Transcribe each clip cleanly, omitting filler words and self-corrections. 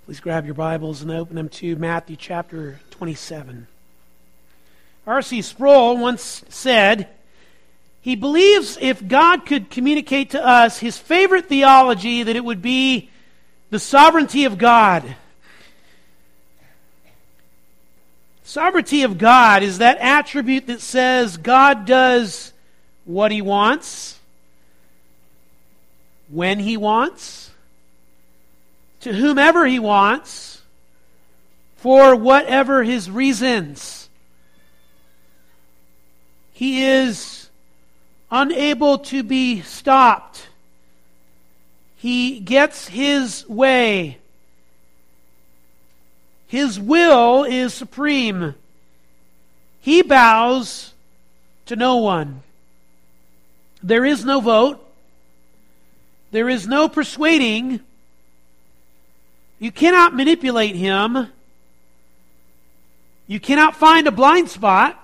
Please grab your Bibles and open them to Matthew chapter 27. R.C. Sproul once said, he believes if God could communicate to us his favorite theology, that it would be the sovereignty of God. Sovereignty of God is that attribute that says God does what he wants, when he wants, to whomever he wants, for whatever his reasons. He is unable to be stopped. He gets his way. His will is supreme. He bows to no one. There is no vote. There is no persuading. You cannot manipulate him. You cannot find a blind spot.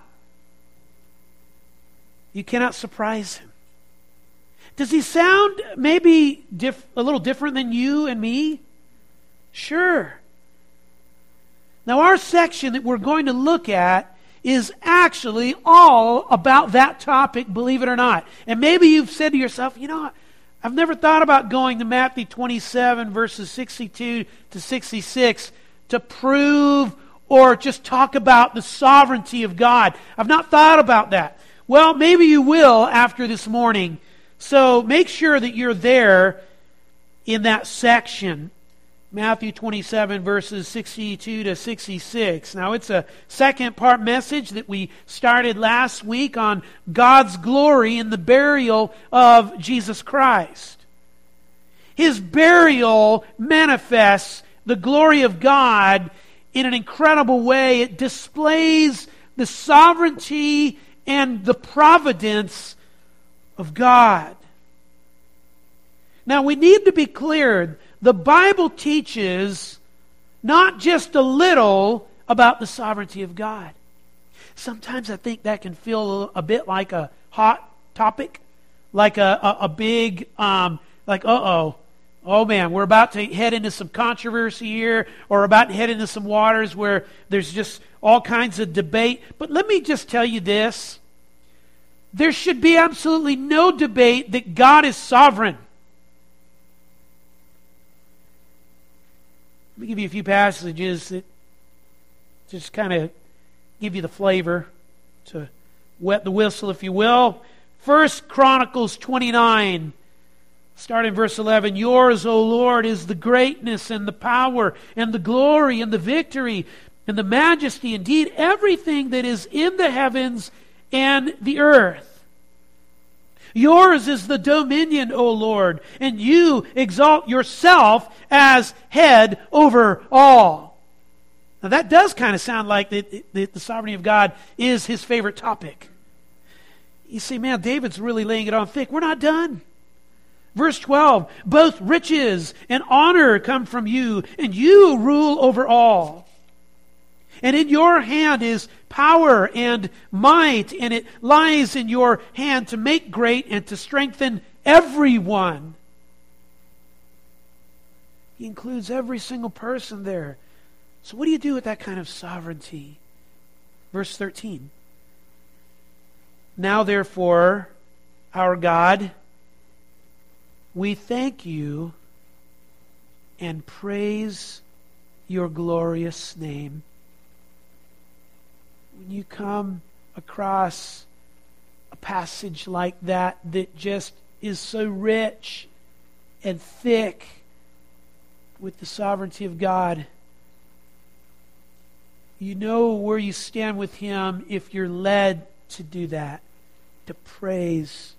You cannot surprise him. Does he sound maybe a little different than you and me? Sure. Now our section that we're going to look at is actually all about that topic, believe it or not. And maybe you've said to yourself, I've never thought about going to Matthew 27 verses 62 to 66 to prove or just talk about the sovereignty of God. I've not thought about that. Well, maybe you will after this morning. So make sure that you're there in that section. Matthew 27 verses 62 to 66. Now it's a second part message that we started last week on God's glory in the burial of Jesus Christ. His burial manifests the glory of God in an incredible way. It displays the sovereignty and the providence of God. Now we need to be clear. The Bible teaches not just a little about the sovereignty of God. Sometimes I think that can feel a bit like a hot topic, like a big, oh man, we're about to head into some controversy here, or about to head into some waters where there's just all kinds of debate. But let me just tell you this. There should be absolutely no debate that God is sovereign. Let me give you a few passages that just kind of give you the flavor to wet the whistle, if you will. 1 Chronicles 29, starting in verse 11. Yours, O Lord, is the greatness and the power and the glory and the victory and the majesty, indeed everything that is in the heavens and the earth. Yours is the dominion, O Lord, and you exalt yourself as head over all. Now that does kind of sound like the sovereignty of God is his favorite topic. You see, man, David's really laying it on thick. We're not done. Verse 12, both riches and honor come from you, and you rule over all. And in your hand is power and might, and it lies in your hand to make great and to strengthen everyone. He includes every single person there. So what do you do with that kind of sovereignty? Verse 13. Now therefore, our God, we thank you and praise your glorious name. When you come across a passage like that just is so rich and thick with the sovereignty of God, you know where you stand with him if you're led to do that, to praise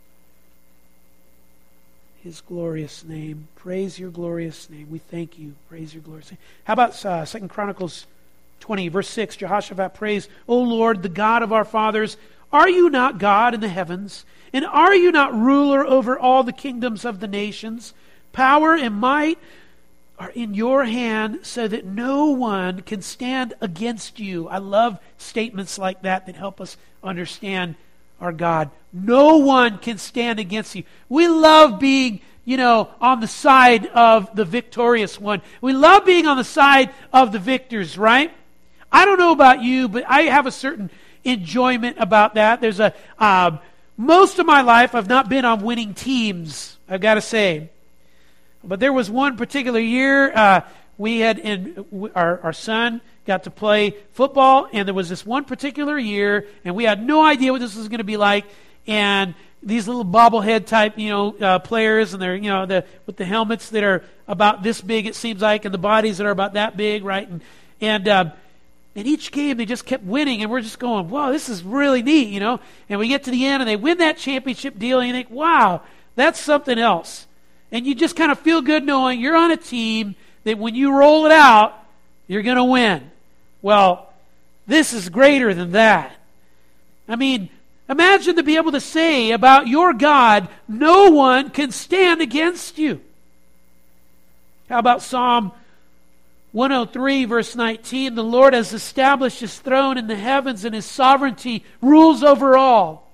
his glorious name. Praise your glorious name. We thank you. Praise your glorious name. How about 2 Chronicles 20, verse 6, Jehoshaphat prays, O Lord, the God of our fathers, are you not God in the heavens? And are you not ruler over all the kingdoms of the nations? Power and might are in your hand so that no one can stand against you. I love statements like that help us understand our God. No one can stand against you. We love being, on the side of the victorious one. We love being on the side of the victors, right? I don't know about you, but I have a certain enjoyment about that. There's most of my life I've not been on winning teams, I've got to say. But there was one particular year we had our son got to play football, and there was this one particular year, and we had no idea what this was going to be like. And these little bobblehead type, players, and they're, with the helmets that are about this big, it seems like, and the bodies that are about that big, right? And each game they just kept winning, and we're just going, wow, this is really neat, And we get to the end, and they win that championship deal, and you think, wow, that's something else. And you just kind of feel good knowing you're on a team that when you roll it out, you're going to win. Well, this is greater than that. I mean, imagine to be able to say about your God, no one can stand against you. How about Psalm 103, verse 19? The Lord has established His throne in the heavens, and His sovereignty rules over all.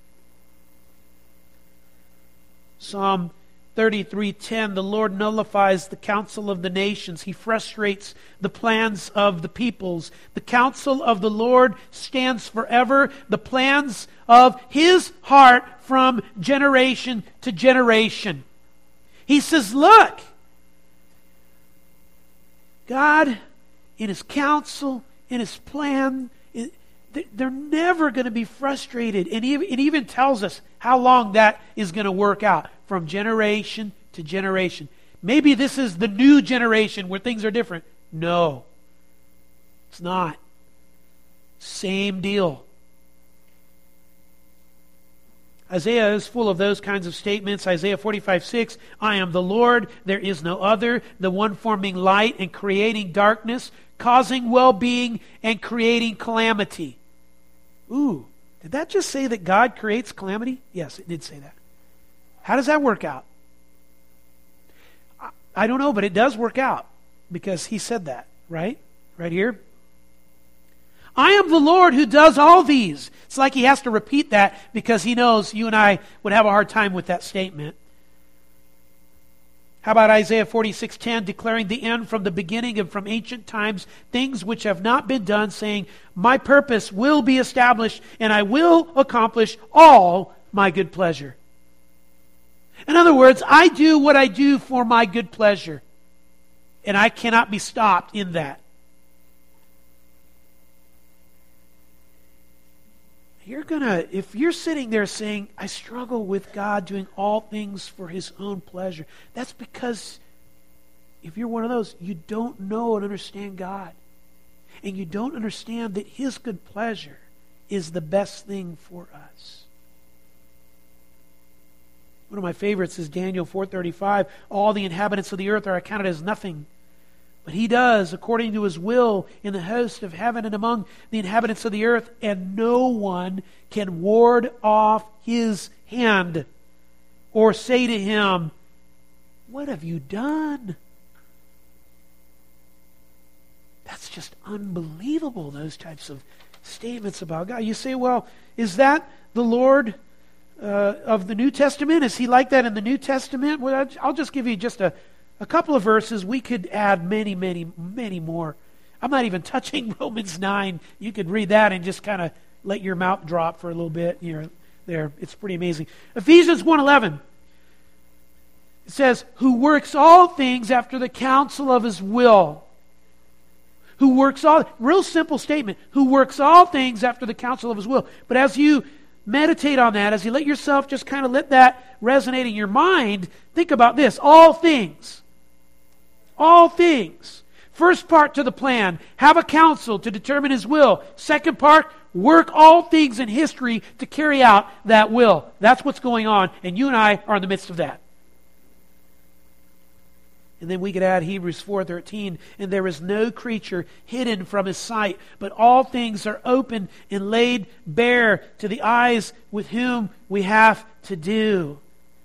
Psalm 33:10, the Lord nullifies the counsel of the nations. He frustrates the plans of the peoples. The counsel of the Lord stands forever, the plans of His heart from generation to generation. He says, look, God, in His counsel, in His plan, they're never going to be frustrated. And it even tells us how long that is going to work out, from generation to generation. Maybe this is the new generation where things are different. No, it's not. Same deal. Isaiah is full of those kinds of statements. Isaiah 45:6, I am the Lord, there is no other, the one forming light and creating darkness, causing well-being and creating calamity. Ooh, did that just say that God creates calamity? Yes, it did say that. How does that work out? I don't know, but it does work out because He said that, right? Right here. I am the Lord who does all these. It's like He has to repeat that because He knows you and I would have a hard time with that statement. How about Isaiah 46:10, declaring the end from the beginning and from ancient times, things which have not been done, saying, my purpose will be established, and I will accomplish all my good pleasure. In other words, I do what I do for my good pleasure, and I cannot be stopped in that. If you're sitting there saying, I struggle with God doing all things for His own pleasure, that's because if you're one of those, you don't know and understand God. And you don't understand that His good pleasure is the best thing for us. One of my favorites is Daniel 4:35. All the inhabitants of the earth are accounted as nothing. But He does according to His will in the host of heaven and among the inhabitants of the earth, and no one can ward off His hand or say to Him, what have you done? That's just unbelievable, those types of statements about God. You say, well, is that the Lord of the New Testament? Is He like that in the New Testament? Well, I'll just give you just a couple of verses. We could add many, many, many more. I'm not even touching Romans 9. You could read that and just kind of let your mouth drop for a little bit. There. It's pretty amazing. Ephesians 1:11. It says, who works all things after the counsel of His will. Who works all, real simple statement, who works all things after the counsel of His will. But as you meditate on that, as you let yourself just kind of let that resonate in your mind, think about this. All things. All things. First part to the plan, have a counsel to determine His will. Second part, work all things in history to carry out that will. That's what's going on, and you and I are in the midst of that. And then we could add Hebrews 4:13, and there is no creature hidden from His sight, but all things are open and laid bare to the eyes with whom we have to do.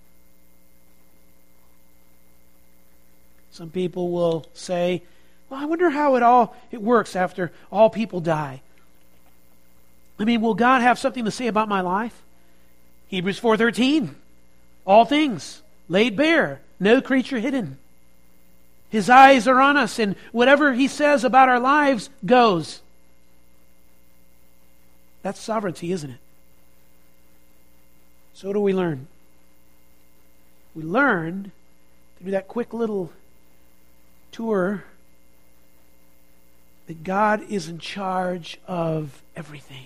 Some people will say, well, I wonder how it works after all people die. I mean, will God have something to say about my life? Hebrews 4:13, all things laid bare, no creature hidden. His eyes are on us, and whatever He says about our lives goes. That's sovereignty, isn't it? So what do we learn? We learn through that quick little tour that God is in charge of everything.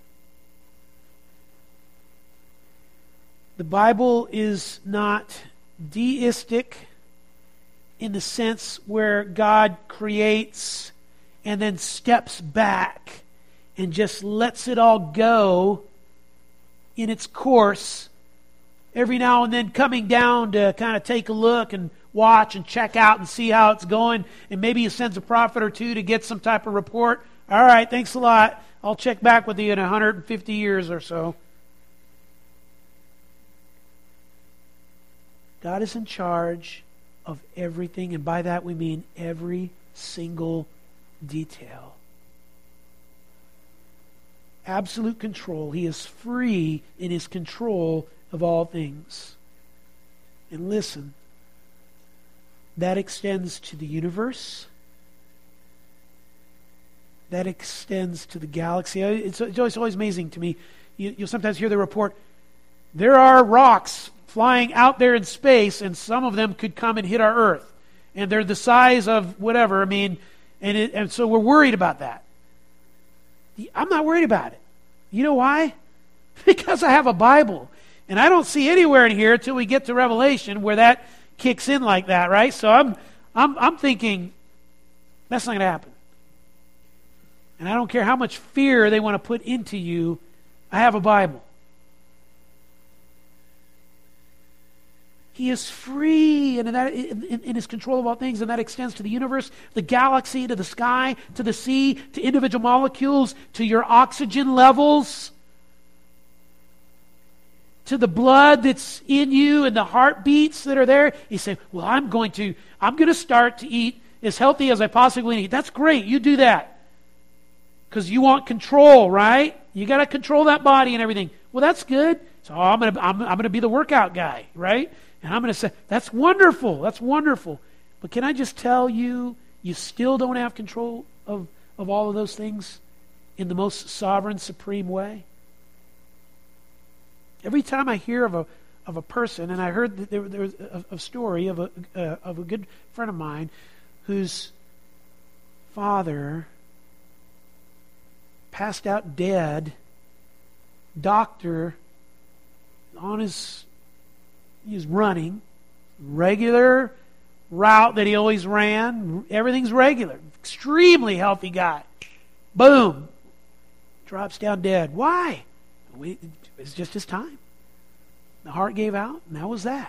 The Bible is not deistic in the sense where God creates and then steps back and just lets it all go in its course, every now and then coming down to kind of take a look and watch and check out and see how it's going, and maybe He sends a prophet or two to get some type of report. All right, thanks a lot. I'll check back with you in 150 years or so. God is in charge of everything, and by that we mean every single detail. Absolute control. He is free in His control of all things. And listen, that extends to the universe. That extends to the galaxy. It's always amazing to me. You'll sometimes hear the report, there are rocks flying out there in space, and some of them could come and hit our Earth. And they're the size of whatever. And so we're worried about that. I'm not worried about it. You know why? Because I have a Bible. And I don't see anywhere in here until we get to Revelation where that kicks in like that, right? So I'm thinking, that's not going to happen. And I don't care how much fear they want to put into you, I have a Bible. He is free and in His control of all things, and that extends to the universe, the galaxy, to the sky, to the sea, to individual molecules, to your oxygen levels, to the blood that's in you and the heartbeats that are there. You say, well, I'm going to start to eat as healthy as I possibly need. That's great. You do that. Because you want control, right? You got to control that body and everything. Well, that's good. So I'm going to be the workout guy, right? And I'm going to say, that's wonderful. That's wonderful. But can I just tell you, you still don't have control of all of those things in the most sovereign, supreme way? Every time I hear of a person, and I heard that there was a story of a good friend of mine whose father passed out dead, doctor he was running, regular route that he always ran, everything's regular, extremely healthy guy. Boom, drops down dead. Why? It's just his time. The heart gave out, and that was that.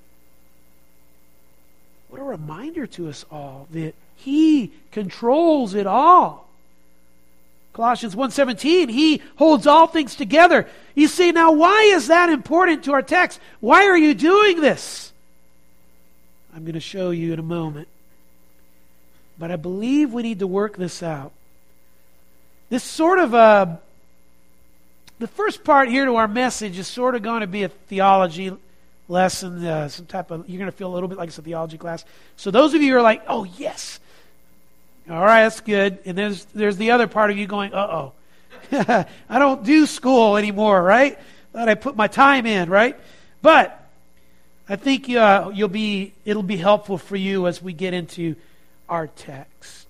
What a reminder to us all that He controls it all. Colossians 1:17, He holds all things together. You say, now why is that important to our text? Why are you doing this? I'm going to show you in a moment. But I believe we need to work this out. This sort of the first part here to our message is sort of going to be a theology lesson, some type of, you're going to feel a little bit like it's a theology class. So those of you who are like, oh yes, all right, that's good. And there's the other part of you going, uh-oh. I don't do school anymore, right? Thought I put my time in, right? But I think it'll be helpful for you as we get into our text.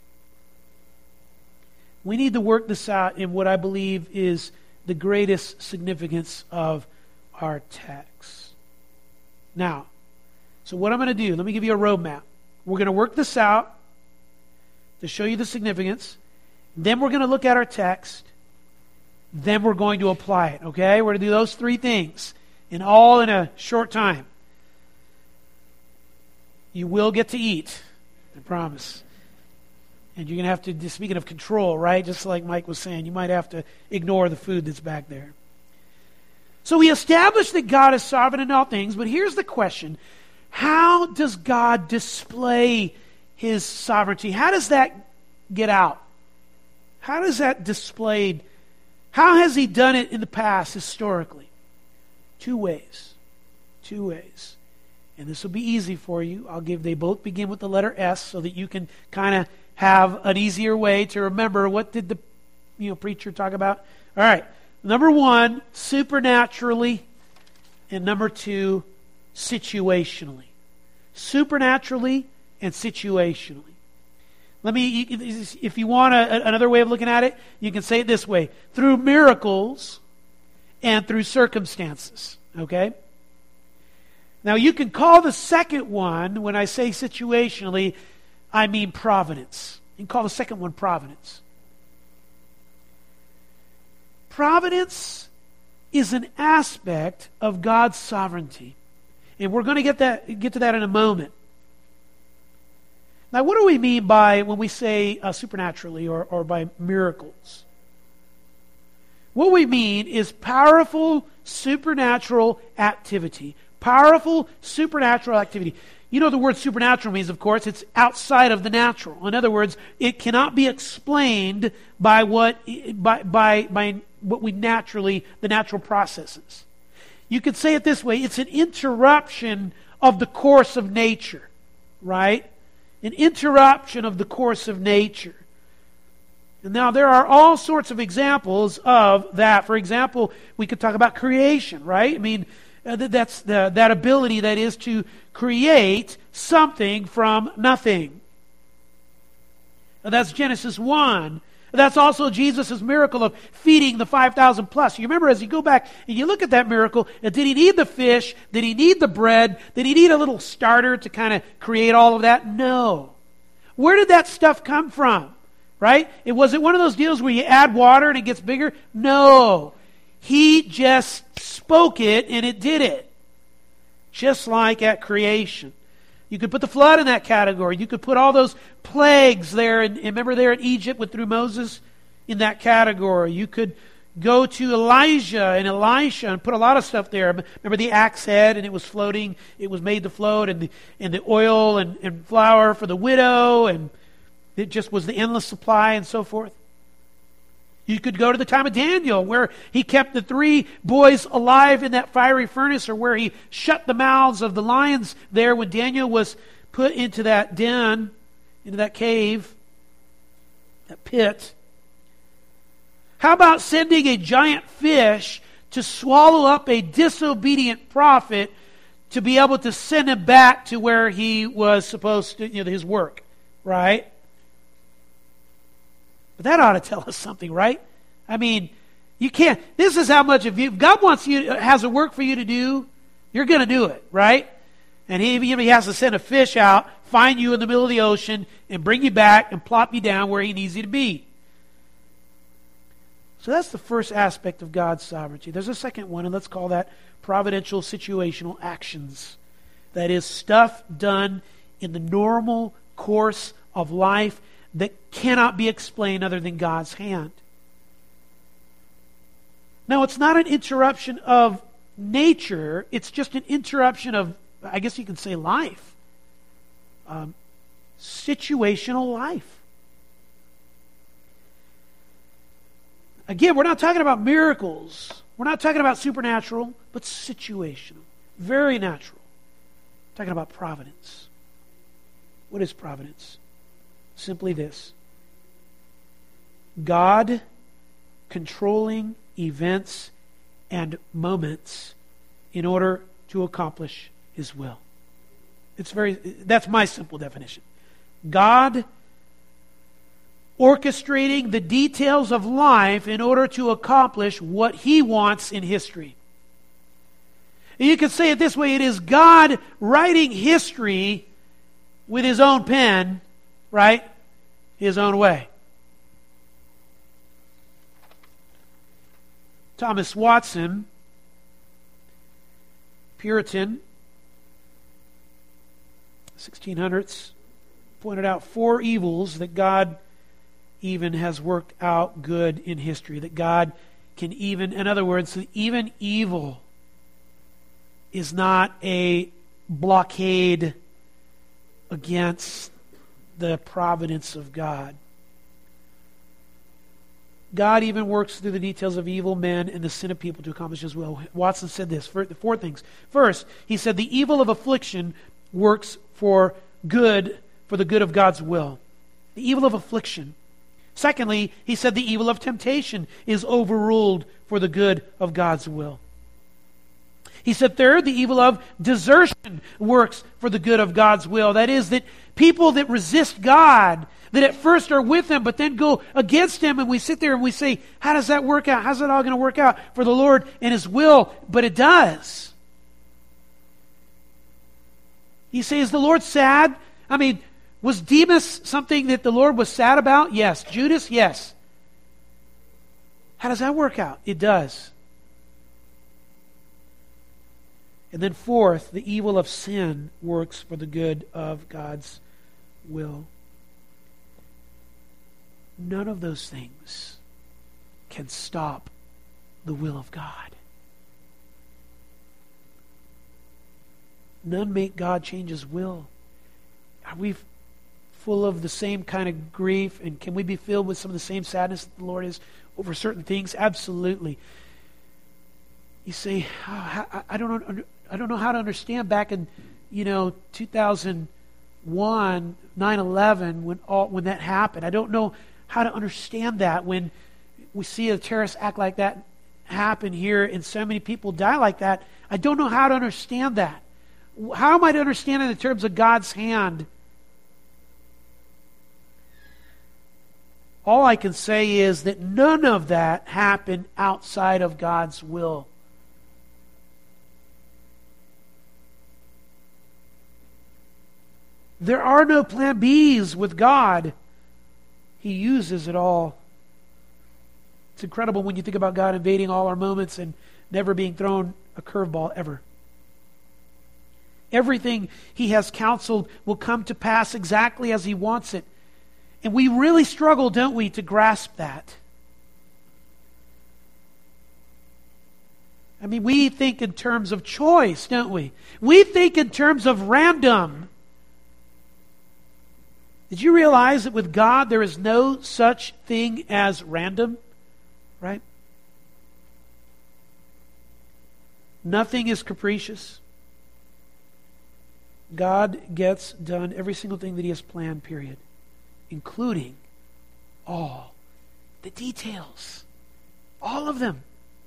We need to work this out in what I believe is the greatest significance of our text. Now, so what I'm going to do, let me give you a roadmap. We're going to work this out to show you the significance. Then we're going to look at our text. Then we're going to apply it, okay? We're going to do those three things, and all in a short time. You will get to eat, I promise. And you're going to have to, speaking of control, right? Just like Mike was saying, you might have to ignore the food that's back there. So we established that God is sovereign in all things, but here's the question. How does God display His sovereignty? How does that get out? How does that displayed? How has He done it in the past, historically? Two ways. And this will be easy for you. They both begin with the letter S so that you can kind of have an easier way to remember what did the preacher talk about. All right. Number 1, supernaturally, and number 2, situationally. Supernaturally and situationally. If you want another way of looking at it, you can say it this way: through miracles and through circumstances. Okay? Now you can call the second one, when I say situationally, I mean providence. You can call the second one providence. Providence is an aspect of God's sovereignty. And we're going to get to that in a moment. Now, what do we mean by when we say supernaturally or by miracles? What we mean is powerful supernatural activity. Powerful supernatural activity. You know the word supernatural means, of course, it's outside of the natural. In other words, it cannot be explained by what we naturally, the natural processes. You could say it this way: it's an interruption of the course of nature, right? An interruption of the course of nature. And now there are all sorts of examples of that. For example, we could talk about creation, right? I mean, that's that ability that is to create something from nothing. That's Genesis 1. That's also Jesus' miracle of feeding the 5,000 plus. You remember, as you go back and you look at that miracle, did he need the fish? Did he need the bread? Did he need a little starter to kind of create all of that? No. Where did that stuff come from? Right? Was it one of those deals where you add water and it gets bigger? No. He just spoke it and it did it. Just like at creation. You could put the flood in that category. You could put all those plagues there. And remember there in Egypt through Moses in that category. You could go to Elijah and Elisha and put a lot of stuff there. Remember the axe head and it was floating. It was made to float, and the oil and flour for the widow, and it just was the endless supply and so forth. You could go to the time of Daniel, where he kept the 3 boys alive in that fiery furnace, or where he shut the mouths of the lions there when Daniel was put into that den, into that cave, that pit. How about sending a giant fish to swallow up a disobedient prophet to be able to send him back to where he was supposed to, his work, right? But that ought to tell us something, right? I mean, you can't. This is how much of you. If God has a work for you to do, you're going to do it, right? And he has to send a fish out, find you in the middle of the ocean, and bring you back and plop you down where he needs you to be. So that's the first aspect of God's sovereignty. There's a second one, and let's call that providential situational actions. That is, stuff done in the normal course of life that cannot be explained other than God's hand. Now, it's not an interruption of nature. It's just an interruption of, I guess you can say, life. Situational life. Again, we're not talking about miracles. We're not talking about supernatural, but situational. Very natural. We're talking about providence. What is providence? Simply this: God controlling events and moments in order to accomplish His will. That's my simple definition. God orchestrating the details of life in order to accomplish what He wants in history. And you could say it this way: it is God writing history with His own pen, right? His own way. Thomas Watson, Puritan, 1600s, pointed out 4 evils that God even has worked out good in history. That God can even, in other words, even evil is not a blockade against the providence of God. God even works through the details of evil men and the sin of people to accomplish His will. Watson said this, four things. First, he said the evil of affliction works for the good of God's will. The evil of affliction. Secondly, he said the evil of temptation is overruled for the good of God's will. He said third, the evil of desertion works for the good of God's will. That is, that people that resist God, that at first are with Him, but then go against Him, and we sit there and we say, how does that work out? How's that all going to work out for the Lord and His will? But it does. You say, is the Lord sad? I mean, was Demas something that the Lord was sad about? Yes. Judas? Yes. How does that work out? It does. And then fourth, the evil of sin works for the good of God's will. None of those things can stop the will of God. None make God change His will. Are we full of the same kind of grief, and can we be filled with some of the same sadness that the Lord is over certain things? Absolutely. You say, I don't know how to understand back in 2001, 9/11, when that happened. I don't know how to understand that when we see a terrorist act like that happen here and so many people die like that. I don't know how to understand that. How am I to understand it in terms of God's hand? All I can say is that none of that happened outside of God's will. There are no plan Bs with God. He uses it all. It's incredible when you think about God invading all our moments and never being thrown a curveball ever. Everything He has counseled will come to pass exactly as He wants it. And we really struggle, don't we, to grasp that. I mean, we think in terms of choice, don't we? We think in terms of random. Did you realize that with God there is no such thing as random? Right? Nothing is capricious. God gets done every single thing that He has planned, period. Including all the details. All of them.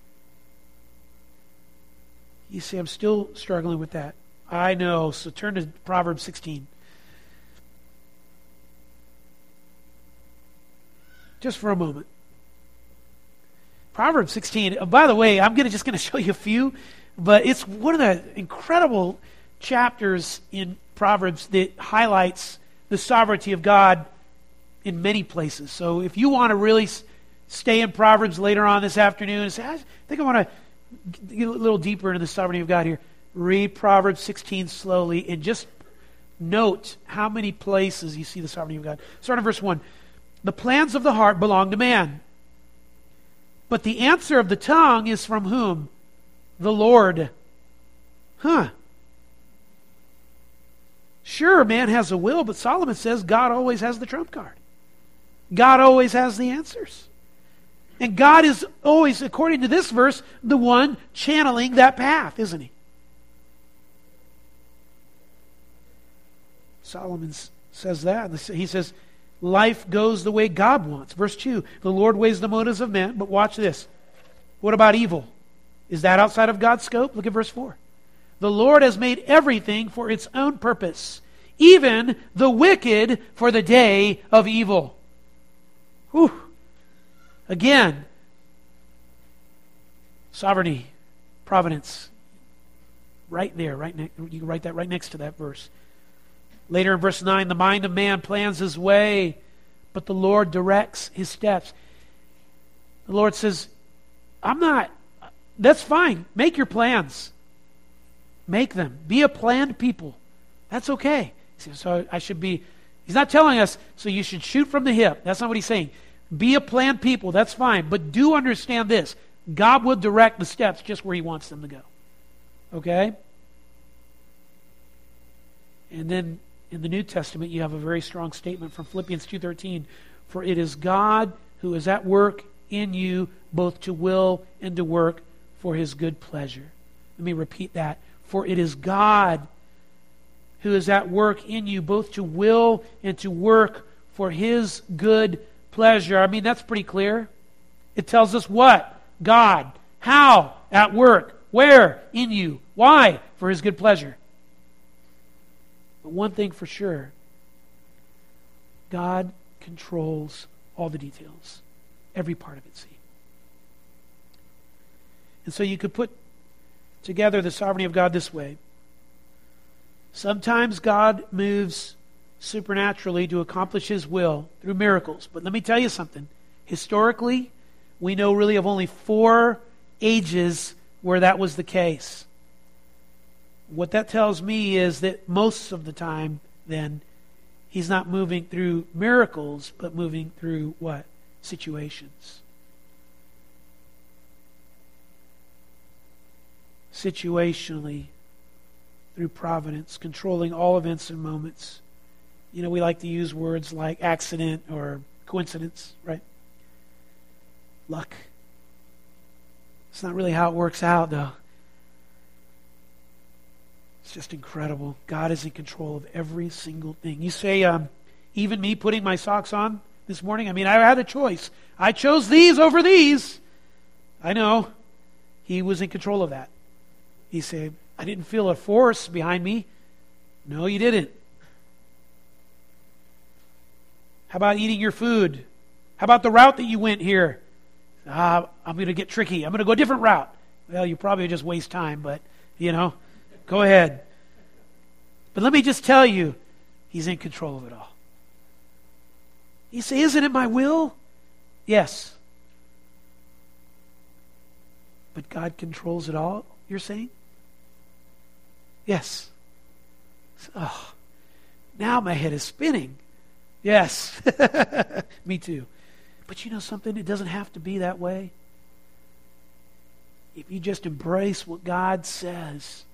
You say, I'm still struggling with that. I know, so turn to Proverbs 16. Just for a moment. Proverbs 16. By the way, I'm just going to show you a few, but it's one of the incredible chapters in Proverbs that highlights the sovereignty of God in many places. So if you want to really stay in Proverbs later on this afternoon and say, I think I want to get a little deeper into the sovereignty of God here, read Proverbs 16 slowly and just note how many places you see the sovereignty of God. Start in verse 1. The plans of the heart belong to man, but the answer of the tongue is from whom? The Lord. Sure, man has a will, but Solomon says God always has the trump card. God always has the answers. And God is always, according to this verse, the one channeling that path, isn't He? Solomon says that. He says, life goes the way God wants. Verse 2, the Lord weighs the motives of men, but watch this. What about evil? Is that outside of God's scope? Look at verse 4. The Lord has made everything for its own purpose, even the wicked for the day of evil. Whew. Again, sovereignty, providence, right there, you can write that right next to that verse. Later in verse 9, the mind of man plans his way, but the Lord directs his steps. The Lord says, that's fine. Make your plans. Make them. Be a planned people. That's okay. So He's not telling us, so you should shoot from the hip. That's not what He's saying. Be a planned people. That's fine. But do understand this. God will direct the steps just where He wants them to go. Okay? And then in the New Testament, you have a very strong statement from Philippians 2:13. For it is God who is at work in you both to will and to work for his good pleasure. Let me repeat that. For it is God who is at work in you both to will and to work for his good pleasure. I mean, that's pretty clear. It tells us what? God. How? At work. Where? In you. Why? For his good pleasure. But one thing for sure, God controls all the details. Every part of it, see. And so you could put together the sovereignty of God this way. Sometimes God moves supernaturally to accomplish his will through miracles. But let me tell you something. Historically, we know really of only 4 ages where that was the case. What that tells me is that most of the time, then, he's not moving through miracles, but moving through what? Situations. Situationally, through providence, controlling all events and moments. You know, we like to use words like accident or coincidence, right? Luck. It's not really how it works out, though. It's just incredible. God is in control of every single thing. You say, even me putting my socks on this morning, I mean, I had a choice. I chose these over these. I know. He was in control of that. He said, I didn't feel a force behind me. No, you didn't. How about eating your food? How about the route that you went here? I'm going to get tricky. I'm going to go a different route. Well, you probably just waste time, but, go ahead. But let me just tell you, he's in control of it all. You say, isn't it my will? Yes. But God controls it all, you're saying? Yes. Oh, now my head is spinning. Yes. Me too. But you know something? It doesn't have to be that way. If you just embrace what God says,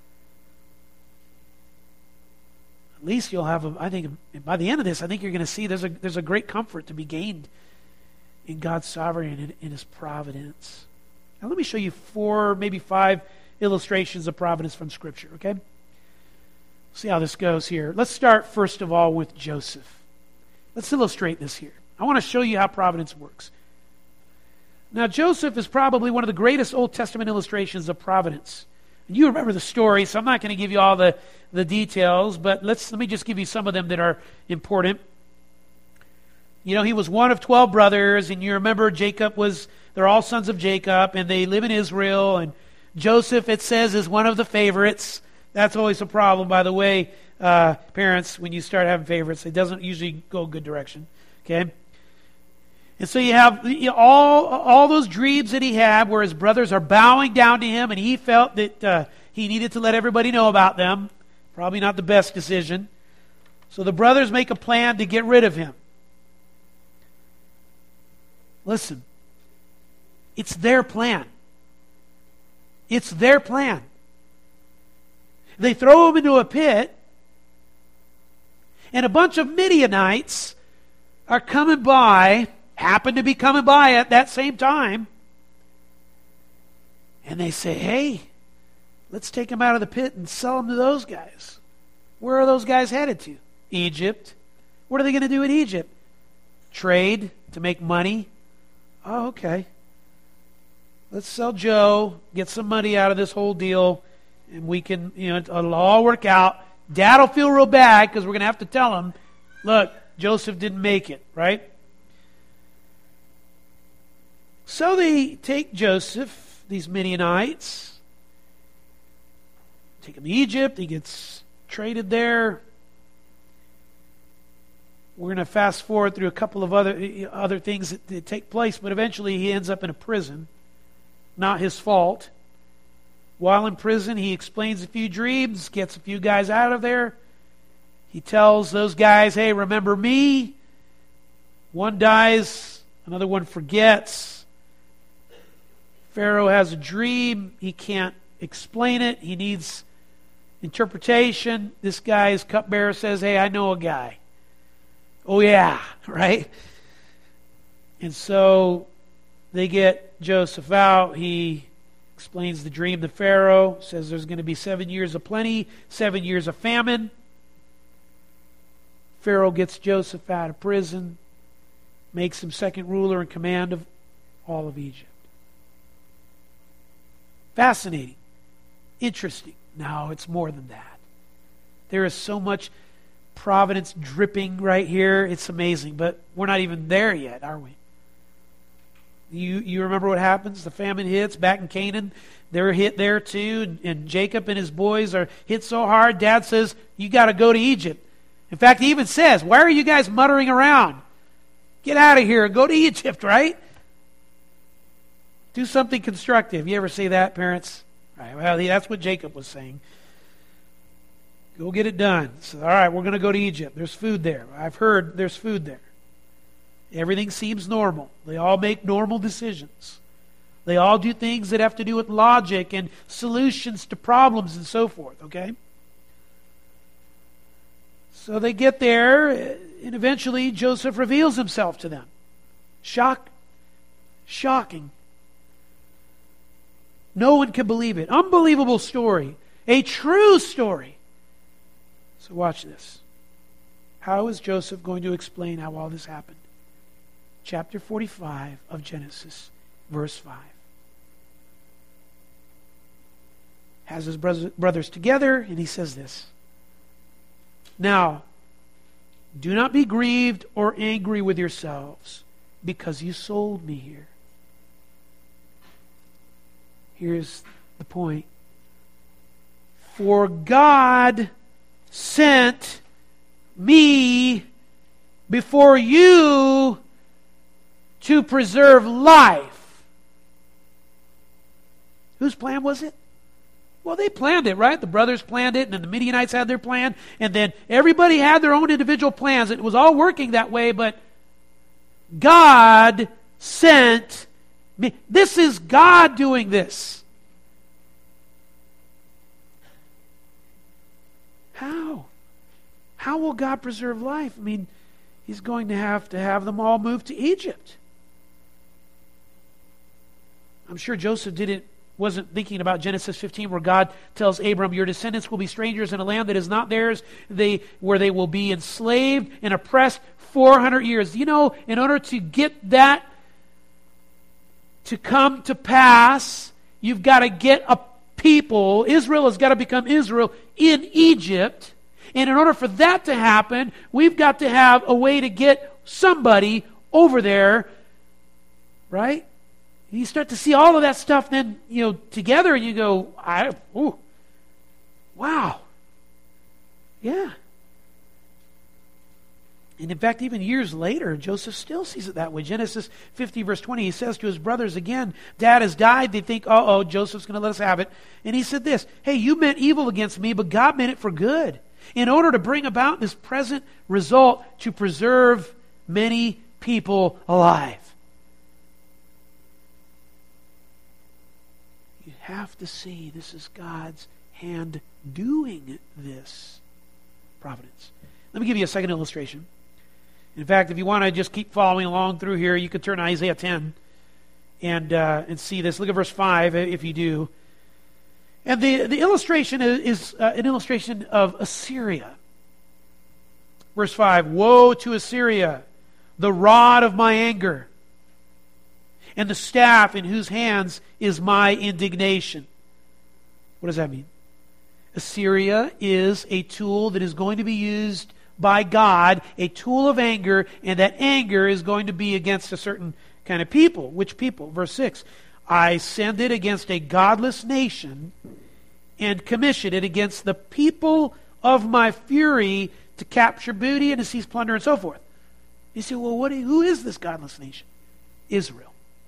at least you'll have, I think, by the end of this, I think you're going to see there's a great comfort to be gained in God's sovereignty and in his providence. Now let me show you 4, maybe 5 illustrations of providence from Scripture, okay? See how this goes here. Let's start first of all with Joseph. Let's illustrate this here. I want to show you how providence works. Now, Joseph is probably one of the greatest Old Testament illustrations of providence. And you remember the story, so I'm not going to give you all the details, but let me just give you some of them that are important. You know, he was one of 12 brothers, and you remember they're all sons of Jacob, and they live in Israel, and Joseph, it says, is one of the favorites. That's always a problem, by the way, parents, when you start having favorites. It doesn't usually go a good direction, okay? And so you have all those dreams that he had where his brothers are bowing down to him, and he felt that he needed to let everybody know about them. Probably not the best decision. So the brothers make a plan to get rid of him. Listen, it's their plan. It's their plan. They throw him into a pit, and a bunch of Midianites are happen to be coming by at that same time, and they say, hey, let's take him out of the pit and sell him to those guys. Where are those guys headed to? Egypt. What are they going to do in Egypt? Trade to make money. Oh, okay. Let's sell Joe, get some money out of this whole deal, and we can, it'll all work out. Dad will feel real bad because we're going to have to tell him, look, Joseph didn't make it, right? So they take Joseph, these Midianites, take him to Egypt. He gets traded there. We're going to fast forward through a couple of other things that take place, but eventually he ends up in a prison. Not his fault. While in prison, he explains a few dreams, gets a few guys out of there. He tells those guys, hey, remember me? One dies, another one forgets. Pharaoh has a dream. He can't explain it. He needs interpretation. This guy's cupbearer says, hey, I know a guy. Oh, yeah, right? And so They get Joseph out. He explains the dream to Pharaoh, says there's going to be 7 years of plenty, 7 years of famine. Pharaoh gets Joseph out of prison, makes him second ruler in command of all of Egypt. Fascinating. Interesting. No, it's more than that. There is so much providence dripping right here. It's amazing, but we're not even there yet, are we? You remember what happens? The famine hits back in Canaan. They're hit there too, and Jacob and his boys are hit so hard, Dad says, you got to go to Egypt. In fact, he even says, why are you guys muttering around? Get out of here. Go to Egypt, right? Do something constructive. You ever say that, parents? Right, well, that's what Jacob was saying. Go get it done. So, all right, we're going to go to Egypt. There's food there. I've heard there's food there. Everything seems normal. They all make normal decisions. They all do things that have to do with logic and solutions to problems and so forth, okay? So they get there, and eventually Joseph reveals himself to them. Shocking. No one can believe it. Unbelievable story. A true story. So watch this. How is Joseph going to explain how all this happened? Chapter 45 of Genesis, verse 5. Has his brothers together, and he says this. Now, do not be grieved or angry with yourselves because you sold me here. Here's the point. For God sent me before you to preserve life. Whose plan was it? Well, they planned it, right? The brothers planned it, and then the Midianites had their plan, and then everybody had their own individual plans. It was all working that way, but God sent me. This is God doing this. How? How will God preserve life? I mean, He's going to have them all move to Egypt. I'm sure Joseph wasn't thinking about Genesis 15 where God tells Abram, your descendants will be strangers in a land that is not theirs, where they will be enslaved and oppressed 400 years. You know, in order to get that to come to pass, you've got to get a people. Israel has got to become Israel in Egypt. And in order for that to happen, we've got to have a way to get somebody over there, right? You start to see all of that stuff then, together, and you go, wow. Yeah. And in fact, even years later, Joseph still sees it that way. Genesis 50, verse 20, he says to his brothers again, Dad has died. They think, Joseph's going to let us have it. And he said this, hey, you meant evil against me, but God meant it for good, in order to bring about this present result to preserve many people alive. You have to see this is God's hand doing this. Providence. Let me give you a second illustration. In fact, if you want to just keep following along through here, you could turn to Isaiah 10 and see this. Look at verse 5 if you do. And the illustration is an illustration of Assyria. Verse 5, woe to Assyria, the rod of my anger, and the staff in whose hands is my indignation. What does that mean? Assyria is a tool that is going to be used by God, a tool of anger, and that anger is going to be against a certain kind of people. Which people? Verse 6, I send it against a godless nation and commission it against the people of my fury to capture booty and to seize plunder and so forth. You say, well, who is this godless nation? Israel.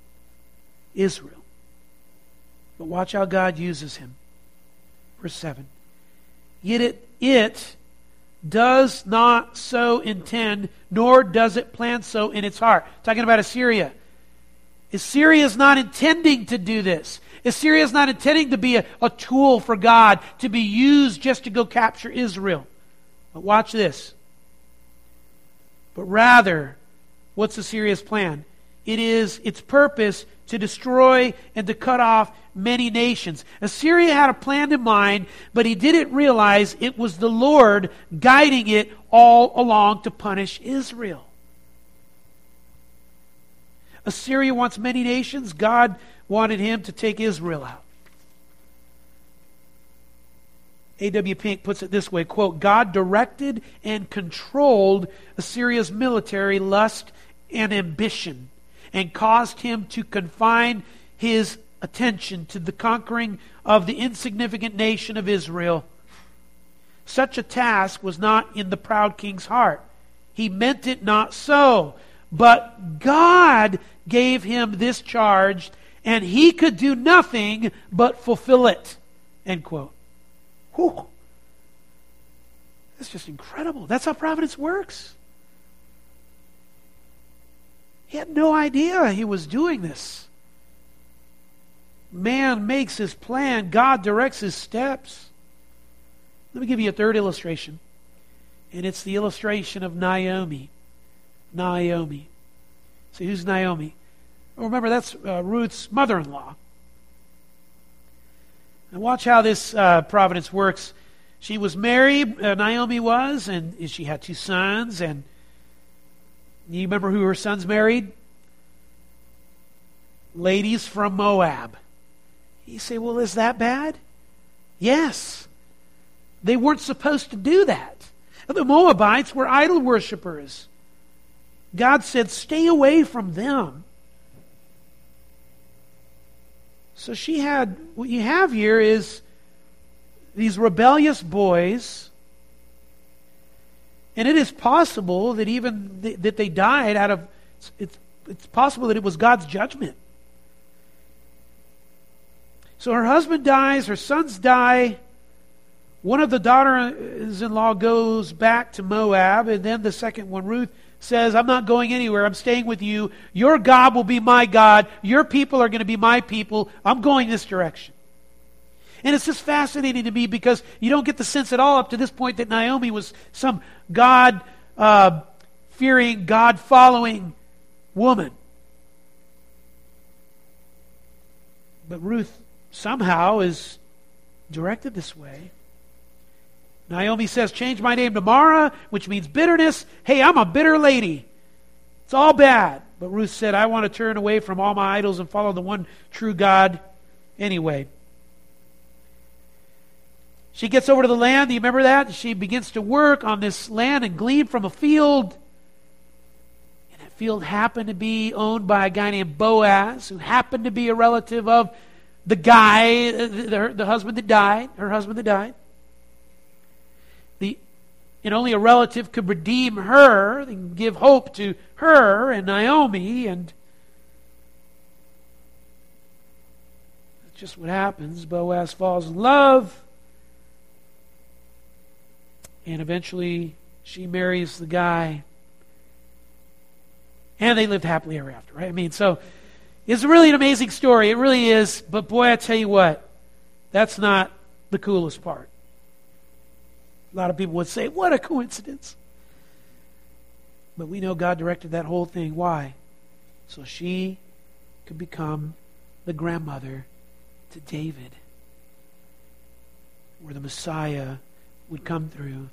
But watch how God uses him. Verse 7. Yet it does not so intend, nor does it plan so in its heart. Talking about Assyria. Assyria is not intending to do this. Assyria is not intending to be a tool for God, to be used just to go capture Israel. But watch this. But rather, what's Assyria's plan? it is its purpose to destroy and to cut off many nations. Assyria had a plan in mind, but he didn't realize it was the Lord guiding it all along to punish Israel. Assyria wants many nations. God wanted him to take Israel out. A.W. Pink puts it this way, quote, God directed and controlled Assyria's military lust and ambition and caused him to confine his attention to the conquering of the insignificant nation of Israel. Such a task was not in the proud king's heart. He meant it not so. But God gave him this charge, and he could do nothing but fulfill it. End quote. Whew. That's just incredible. That's how providence works. He had no idea he was doing this. Man makes his plan. God directs his steps. Let me give you a third illustration. And it's the illustration of Naomi. Naomi. See, who's Naomi? Well, remember, that's Ruth's mother-in-law. And watch how this providence works. She was married, Naomi was, and she had 2 sons. And you remember who her sons married? Ladies from Moab. You say, well, is that bad? Yes. They weren't supposed to do that. The Moabites were idol worshipers. God said, stay away from them. So she had, what you have here is these rebellious boys, and it is possible that even that they died out of, it's possible that it was God's judgment. So her husband dies, her sons die. One of the daughters-in-law goes back to Moab, and then the second one, Ruth, says, I'm not going anywhere. I'm staying with you. Your God will be my God. Your people are going to be my people. I'm going this direction. And it's just fascinating to me because you don't get the sense at all up to this point that Naomi was some God-fearing, God-following woman. But Ruth somehow is directed this way. Naomi says, change my name to Mara, which means bitterness. Hey, I'm a bitter lady. It's all bad. But Ruth said, I want to turn away from all my idols and follow the one true God anyway. She gets over to the land. Do you remember that? She begins to work on this land and glean from a field. And that field happened to be owned by a guy named Boaz, who happened to be a relative of the guy, the husband that died, her husband that died. And only a relative could redeem her and give hope to her and Naomi. And that's just what happens. Boaz falls in love. And eventually she marries the guy. And they lived happily ever after, right? I mean, so it's really an amazing story. It really is. But boy, I tell you what, that's not the coolest part. A lot of people would say, what a coincidence. But we know God directed that whole thing. Why? So she could become the grandmother to David, where the Messiah would come through.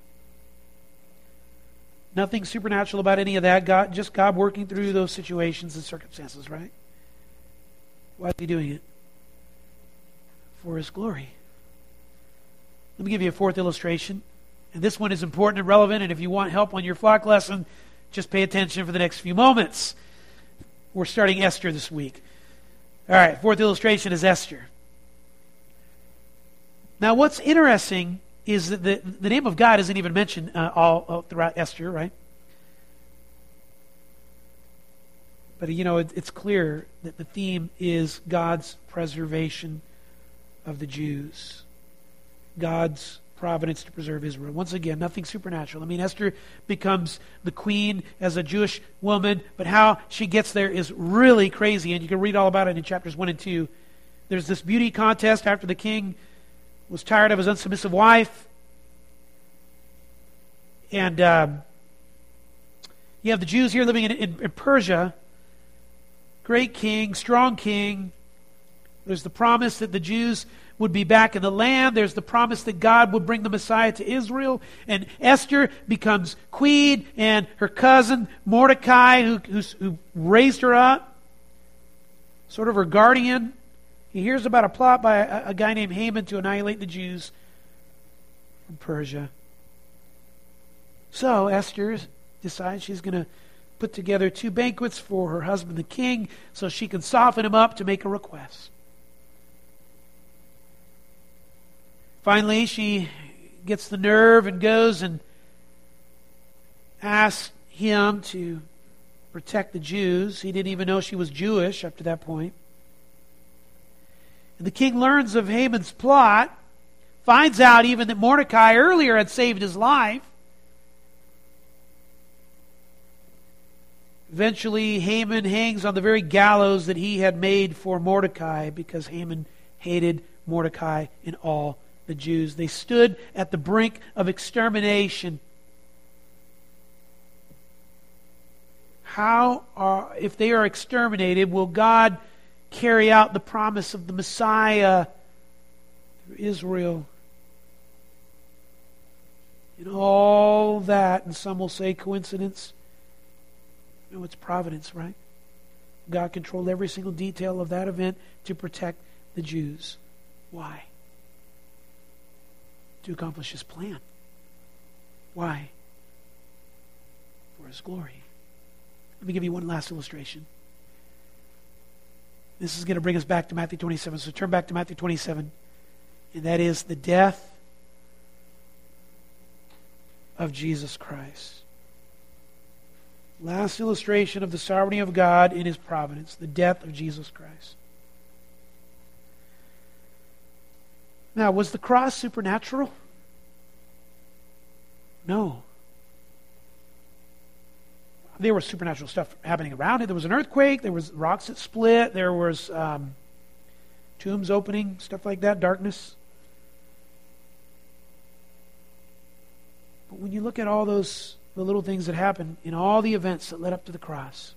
Nothing supernatural about any of that. Just God working through those situations and circumstances, right? Why is he doing it? For his glory. Let me give you a fourth illustration. And this one is important and relevant, and if you want help on your flock lesson, just pay attention for the next few moments. We're starting Esther this week. All right, fourth illustration is Esther. Now, what's interesting is that the name of God isn't even mentioned all throughout Esther, right? But, you know, it's clear that the theme is God's preservation of the Jews. God's providence to preserve Israel. Once again, nothing supernatural. I mean, Esther becomes the queen as a Jewish woman, but how she gets there is really crazy, and you can read all about it in chapters 1 and 2. There's this beauty contest after the king was tired of his unsubmissive wife. And you have the Jews here living in Persia, great king, strong king. There's the promise that the Jews would be back in the land. There's the promise that God would bring the Messiah to Israel. And Esther becomes queen, and her cousin Mordecai, who raised her up, sort of her guardian, he hears about a plot by a guy named Haman to annihilate the Jews from Persia. So Esther decides she's going to put together 2 banquets for her husband the king so she can soften him up to make a request. Finally, she gets the nerve and goes and asks him to protect the Jews. He didn't even know she was Jewish up to that point. And the king learns of Haman's plot, finds out even that Mordecai earlier had saved his life. Eventually, Haman hangs on the very gallows that he had made for Mordecai because Haman hated Mordecai and all the Jews. They stood at the brink of extermination. If they are exterminated, will God carry out the promise of the Messiah through Israel? And all that, and some will say coincidence. No, it's providence, right? God controlled every single detail of that event to protect the Jews. Why? To accomplish His plan. Why? For His glory. Let me give you one last illustration. This is going to bring us back to Matthew 27. So turn back to Matthew 27. And that is the death of Jesus Christ. Last illustration of the sovereignty of God in His providence. The death of Jesus Christ. Now, was the cross supernatural? No. There was supernatural stuff happening around it. There was an earthquake. There was rocks that split. There was tombs opening, stuff like that, darkness. But when you look at all the little things that happened in all the events that led up to the cross,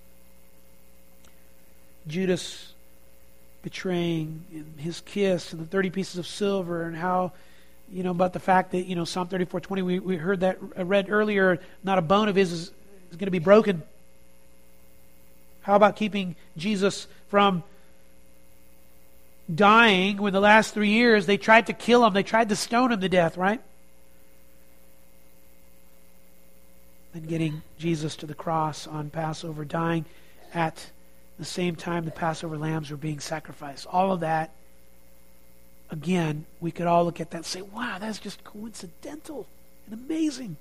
Judas betraying and his kiss and the 30 pieces of silver, and how, about the fact that, Psalm 34:20, we heard that, read earlier, not a bone of his is going to be broken. How about keeping Jesus from dying when the last 3 years they tried to kill him, they tried to stone him to death, right? And getting Jesus to the cross on Passover, dying at the same time the Passover lambs were being sacrificed. All of that, again, we could all look at that and say, wow, that's just coincidental and amazing.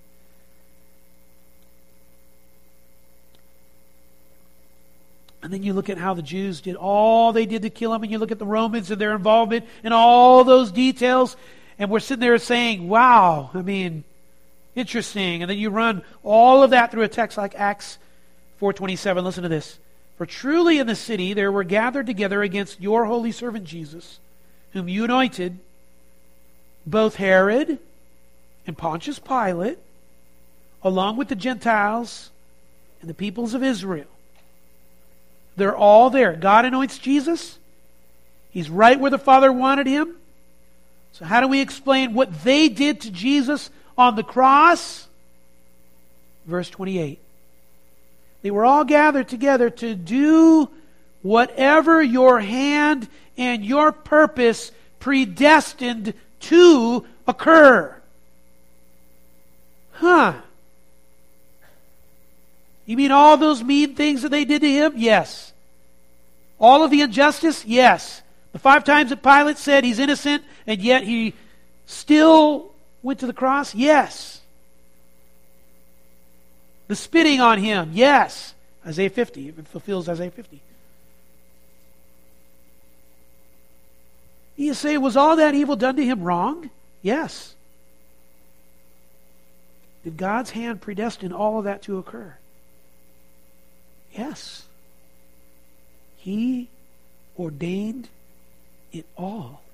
And then you look at how the Jews did all they did to kill him, and you look at the Romans and their involvement in all those details, and we're sitting there saying, wow, interesting. And then you run all of that through a text like Acts 4:27. Listen to this. For truly in the city there were gathered together against your holy servant Jesus, whom you anointed, both Herod and Pontius Pilate, along with the Gentiles and the peoples of Israel. They're all there. God anoints Jesus. He's right where the Father wanted him. So how do we explain what they did to Jesus on the cross? Verse 28. They were all gathered together to do whatever your hand and your purpose predestined to occur. You mean all those mean things that they did to him? Yes. All of the injustice? Yes. The 5 times that Pilate said he's innocent and yet he still went to the cross? Yes. The spitting on him? Yes. Isaiah 50. It fulfills Isaiah 50. You say, was all that evil done to him wrong? Yes. Did God's hand predestine all of that to occur? Yes. He ordained it all.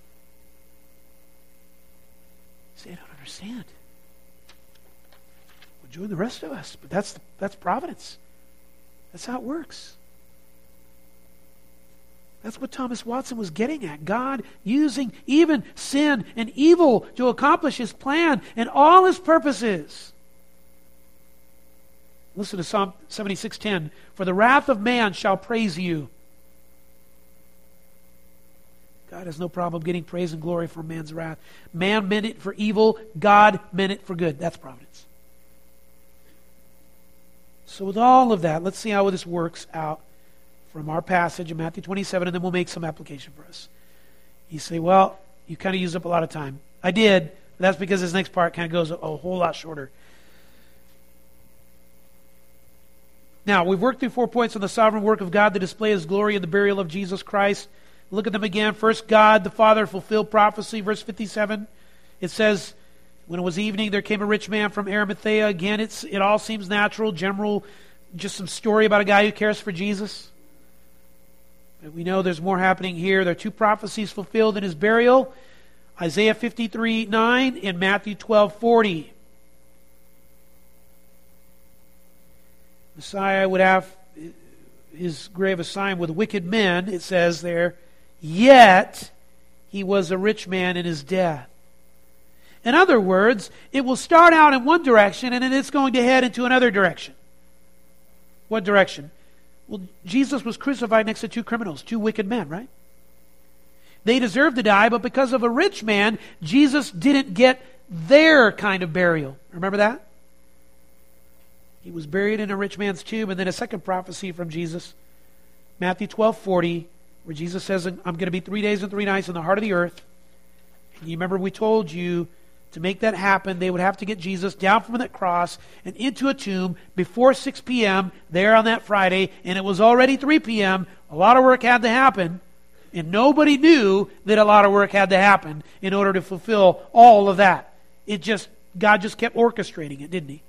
You say, I don't understand. Well, join the rest of us. But that's providence. That's how it works. That's what Thomas Watson was getting at. God using even sin and evil to accomplish His plan and all His purposes. Listen to Psalm 76:10. For the wrath of man shall praise you. God has no problem getting praise and glory for man's wrath. Man meant it for evil. God meant it for good. That's providence. So with all of that, let's see how this works out from our passage in Matthew 27, and then we'll make some application for us. You say, well, you kind of used up a lot of time. I did, but that's because this next part kind of goes a whole lot shorter. Now, we've worked through 4 points on the sovereign work of God to display His glory in the burial of Jesus Christ. Look at them again. First, God the Father fulfilled prophecy. Verse 57, it says, when it was evening, there came a rich man from Arimathea. Again, it all seems natural, general, just some story about a guy who cares for Jesus. But we know there's more happening here. There are 2 prophecies fulfilled in His burial. Isaiah 53:9 and Matthew 12:40. Messiah would have His grave assigned with wicked men, it says there, yet He was a rich man in His death. In other words, it will start out in one direction and then it's going to head into another direction. What direction? Well, Jesus was crucified next to 2 criminals, 2 wicked men, right? They deserved to die, but because of a rich man, Jesus didn't get their kind of burial. Remember that? He was buried in a rich man's tomb. And then a second prophecy from Jesus, Matthew 12:40, where Jesus says, I'm going to be 3 days and 3 nights in the heart of the earth. And you remember we told you to make that happen, they would have to get Jesus down from that cross and into a tomb before 6 p.m. there on that Friday, and it was already 3 p.m. A lot of work had to happen, and nobody knew that a lot of work had to happen in order to fulfill all of that. God just kept orchestrating it, didn't He?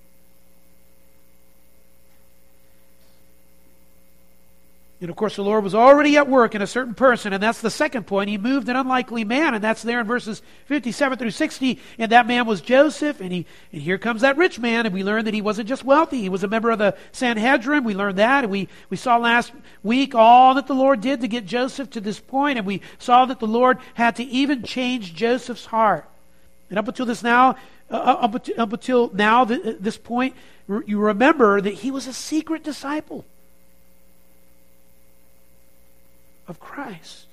And of course, the Lord was already at work in a certain person, and that's the second point. He moved an unlikely man, and that's there in verses 57 through 60. And that man was Joseph, and here comes that rich man, and we learned that he wasn't just wealthy. He was a member of the Sanhedrin. We learned that, and we saw last week all that the Lord did to get Joseph to this point, and we saw that the Lord had to even change Joseph's heart. And up until this point, you remember that he was a secret disciple of Christ.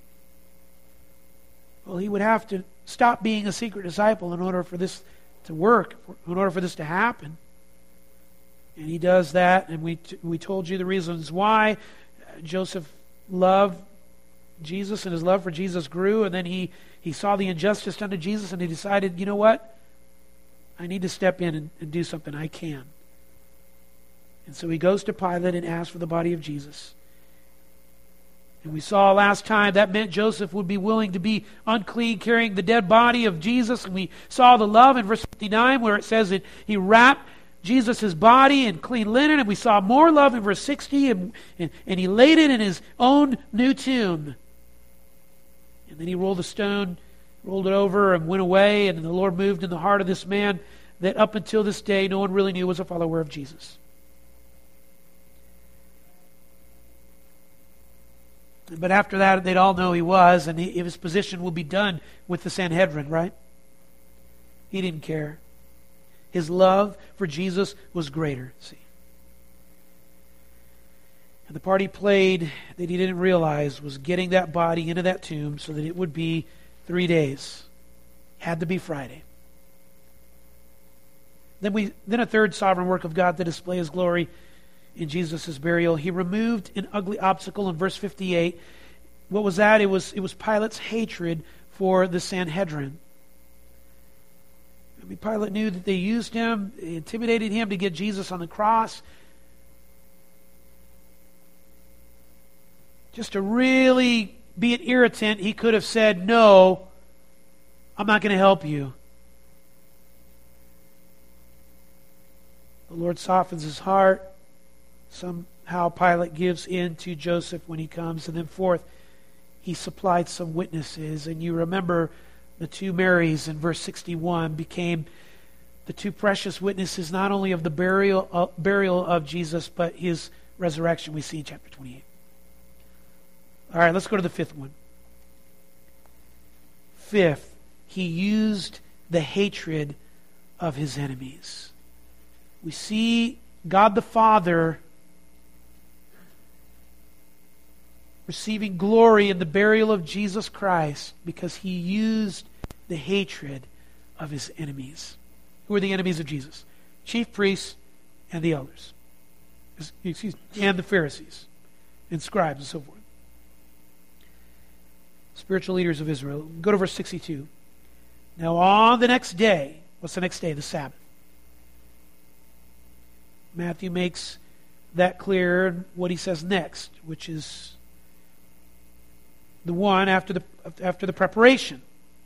Well, he would have to stop being a secret disciple in order for this to work, in order for this to happen. And he does that, and we told you the reasons why. Joseph loved Jesus, and his love for Jesus grew, and then he saw the injustice done to Jesus, and he decided, you know what? I need to step in and do something. I can. And so he goes to Pilate and asks for the body of Jesus. And we saw last time that meant Joseph would be willing to be unclean, carrying the dead body of Jesus. And we saw the love in verse 59 where it says that he wrapped Jesus' body in clean linen. And we saw more love in verse 60, and he laid it in his own new tomb. And then he rolled the stone, rolled it over, and went away. And the Lord moved in the heart of this man that up until this day no one really knew was a follower of Jesus. But after that, they'd all know he was, and his position will be done with the Sanhedrin, right? He didn't care. His love for Jesus was greater, see. And the part he played that he didn't realize was getting that body into that tomb so that it would be 3 days. Had to be Friday. Then a third sovereign work of God to display His glory in Jesus' burial. He removed an ugly obstacle in verse 58. What was that? It was Pilate's hatred for the Sanhedrin. I mean, Pilate knew that they used him, they intimidated him to get Jesus on the cross. Just to really be an irritant, he could have said, no, I'm not going to help you. The Lord softens his heart. Somehow Pilate gives in to Joseph when he comes. And then fourth, he supplied some witnesses. And you remember the 2 Marys in verse 61 became the 2 precious witnesses, not only of the burial of Jesus, but His resurrection we see in chapter 28. All right, let's go to the fifth one. Fifth, he used the hatred of his enemies. We see God the Father receiving glory in the burial of Jesus Christ because he used the hatred of his enemies. Who are the enemies of Jesus? Chief priests and the elders. And the Pharisees and scribes and so forth. Spiritual leaders of Israel. Go to verse 62. Now on the next day, what's the next day? The Sabbath. Matthew makes that clear in what he says next, which is the one after the preparation.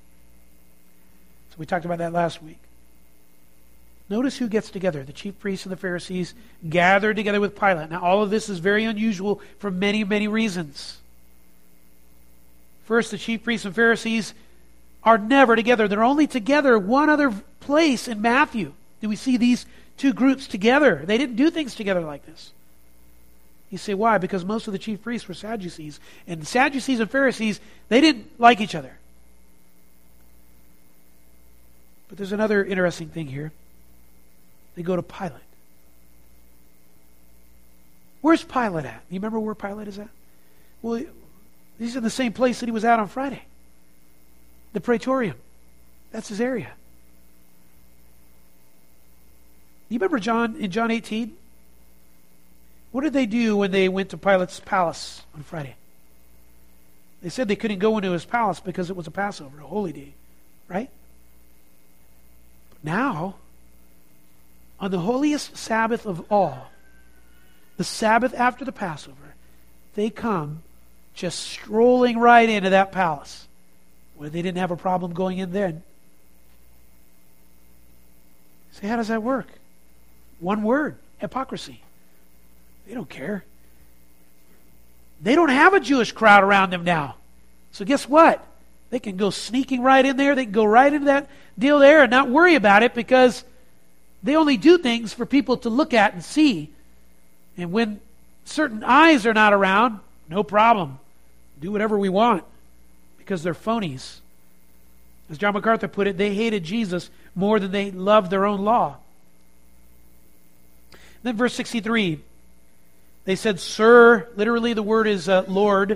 So we talked about that last week. Notice who gets together. The chief priests and the Pharisees gathered together with Pilate. Now all of this is very unusual for many, many reasons. First, the chief priests and Pharisees are never together. They're only together one other place in Matthew. Do we see these two groups together? They didn't do things together like this. You say, why? Because most of the chief priests were Sadducees. And the Sadducees and Pharisees, they didn't like each other. But there's another interesting thing here. They go to Pilate. Where's Pilate at? You remember where Pilate is at? Well, he's in the same place that he was at on Friday. The Praetorium. That's his area. You remember in John 18? What did they do when they went to Pilate's palace on Friday? They said they couldn't go into his palace because it was a Passover, a holy day. Right? But now, on the holiest Sabbath of all, the Sabbath after the Passover, they come just strolling right into that palace where they didn't have a problem going in then. Say, how does that work? One word, hypocrisy. They don't care. They don't have a Jewish crowd around them now. So guess what? They can go sneaking right in there. They can go right into that deal there and not worry about it because they only do things for people to look at and see. And when certain eyes are not around, no problem. Do whatever we want because they're phonies. As John MacArthur put it, they hated Jesus more than they loved their own law. Then verse 63, they said, Sir, literally the word is Lord,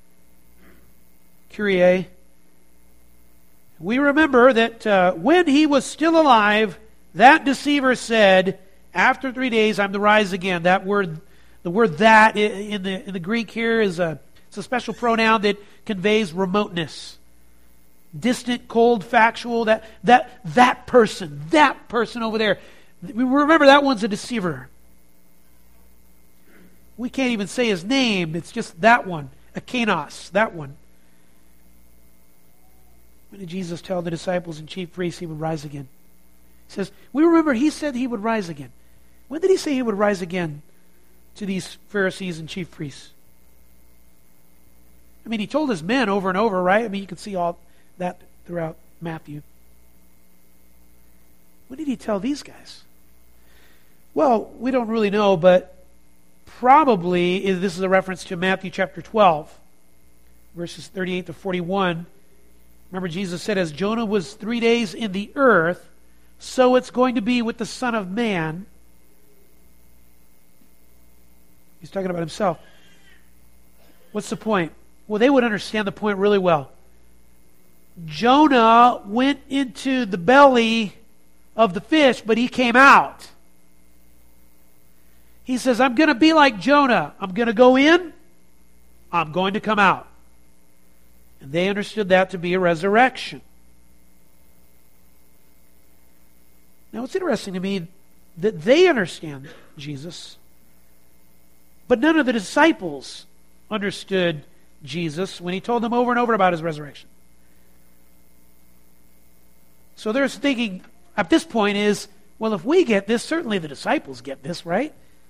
Kyrie. We remember that when he was still alive, that deceiver said, after 3 days I'm to rise again. That word, the word that in the Greek here is it's a special pronoun that conveys remoteness. Distant, cold, factual, that person over there. We remember that one's a deceiver. We can't even say his name. It's just that one. Akanos, that one. When did Jesus tell the disciples and chief priests he would rise again? He says, we remember he said he would rise again. When did he say he would rise again to these Pharisees and chief priests? I mean, he told his men over and over, right? I mean, you can see all that throughout Matthew. When did he tell these guys? Well, we don't really know, but probably this is a reference to Matthew chapter 12, verses 38 to 41. Remember, Jesus said, as Jonah was 3 days in the earth, so it's going to be with the Son of Man. He's talking about himself. What's the point? Well, they would understand the point really well. Jonah went into the belly of the fish, but he came out. He says, I'm going to be like Jonah. I'm going to go in. I'm going to come out. And they understood that to be a resurrection. Now, it's interesting to me that they understand Jesus, but none of the disciples understood Jesus when he told them over and over about his resurrection. So they're thinking at this point is, well, if we get this, certainly the disciples get this, right?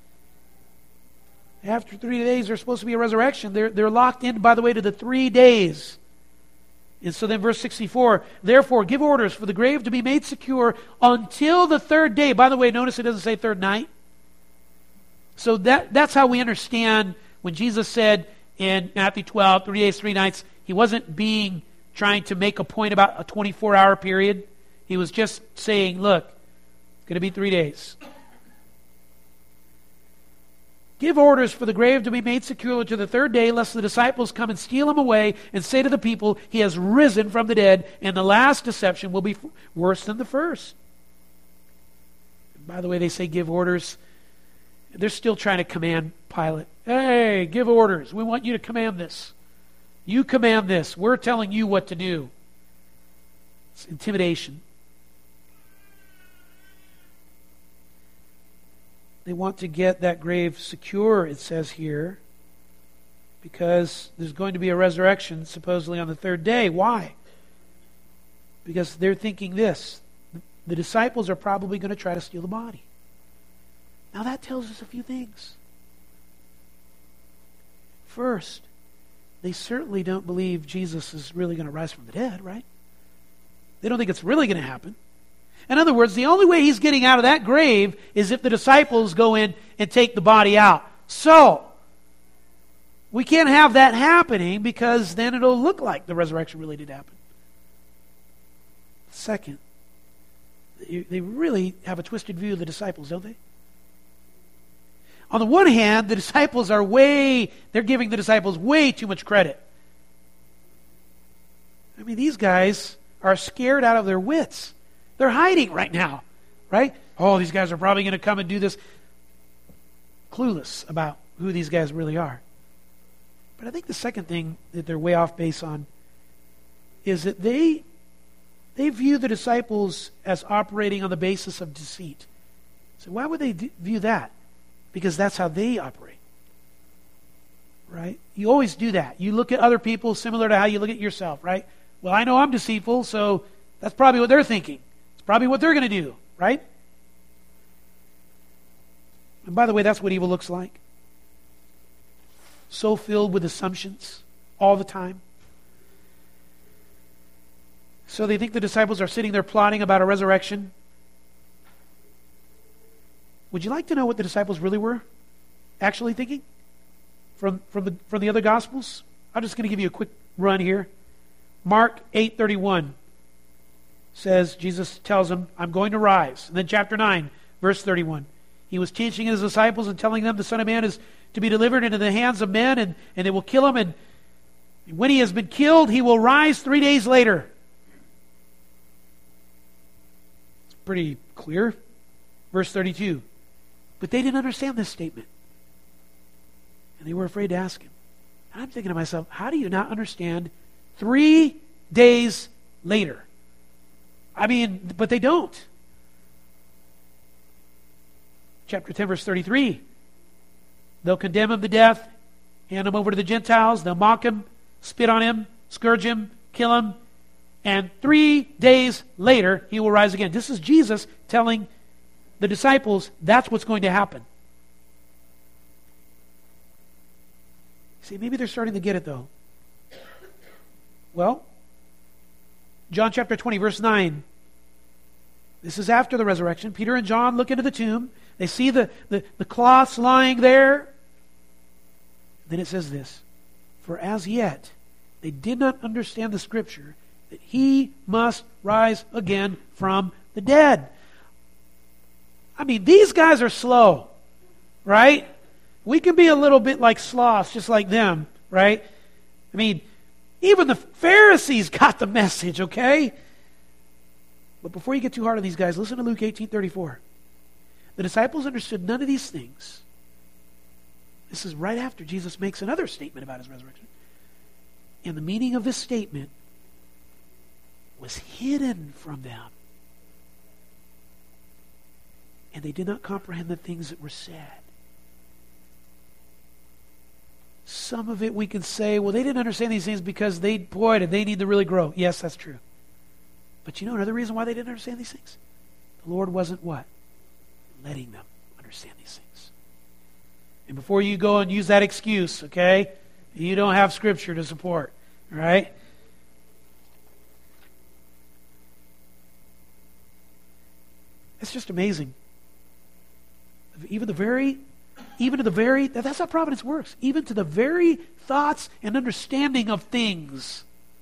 After 3 days, there's supposed to be a resurrection. They're locked in, by the way, to the 3 days. And so then verse 64, therefore give orders for the grave to be made secure until the third day. By the way, notice it doesn't say third night. So that's how we understand when Jesus said, in Matthew 12, 3 days, 3 nights, he wasn't trying to make a point about a 24-hour period. He was just saying, look, it's going to be 3 days. Give orders for the grave to be made secure to the third day, lest the disciples come and steal him away and say to the people, he has risen from the dead, and the last deception will be worse than the first. And by the way, they say give orders. They're still trying to command Pilate. Hey, give orders. We want you to command this. You command this. We're telling you what to do. It's intimidation. They want to get that grave secure, it says here, because there's going to be a resurrection supposedly on the third day. Why? Because they're thinking this. The disciples are probably going to try to steal the body. Now that tells us a few things. First, they certainly don't believe Jesus is really going to rise from the dead, right? They don't think it's really going to happen. In other words, the only way he's getting out of that grave is if the disciples go in and take the body out. So, we can't have that happening because then it'll look like the resurrection really did happen. Second, they really have a twisted view of the disciples, don't they? On the one hand, the disciples they're giving the disciples way too much credit. I mean, these guys are scared out of their wits. They're hiding right now, right? Oh, these guys are probably going to come and do this. Clueless about who these guys really are. But I think the second thing that they're way off base on is that they view the disciples as operating on the basis of deceit. So why would they view that? Because that's how they operate. Right? You always do that. You look at other people similar to how you look at yourself, right? Well, I know I'm deceitful, so that's probably what they're thinking. It's probably what they're going to do, right? And by the way, that's what evil looks like. So filled with assumptions all the time. So they think the disciples are sitting there plotting about a resurrection. Would you like to know what the disciples really were actually thinking from the other Gospels? I'm just going to give you a quick run here. Mark 8:31 says, Jesus tells them, I'm going to rise. And then chapter 9, verse 31. He was teaching his disciples and telling them the Son of Man is to be delivered into the hands of men, and they will kill him. And when he has been killed, he will rise 3 days later. It's pretty clear. Verse 32. But they didn't understand this statement. And they were afraid to ask him. And I'm thinking to myself, how do you not understand 3 days later? I mean, but they don't. Chapter 10, verse 33. They'll condemn him to death, hand him over to the Gentiles, they'll mock him, spit on him, scourge him, kill him, and 3 days later he will rise again. This is Jesus telling the disciples that's what's going to happen. See, maybe they're starting to get it though. Well, John chapter 20, verse 9. This is after the resurrection. Peter and John look into the tomb. They see the cloths lying there. Then it says this, for as yet they did not understand the scripture that he must rise again from the dead. I mean, these guys are slow, right? We can be a little bit like sloths, just like them, right? I mean, even the Pharisees got the message, okay? But before you get too hard on these guys, listen to Luke 18:34. The disciples understood none of these things. This is right after Jesus makes another statement about his resurrection. And the meaning of this statement was hidden from them. And they did not comprehend the things that were said. Some of it we can say, well, they didn't understand these things because did they need to really grow. Yes, that's true. But you know another reason why they didn't understand these things? The Lord wasn't what? Letting them understand these things. And before you go and use that excuse, okay, you don't have Scripture to support, all right? It's just amazing. Even the very even to the very, that's how providence works, even to the very thoughts and understanding of things.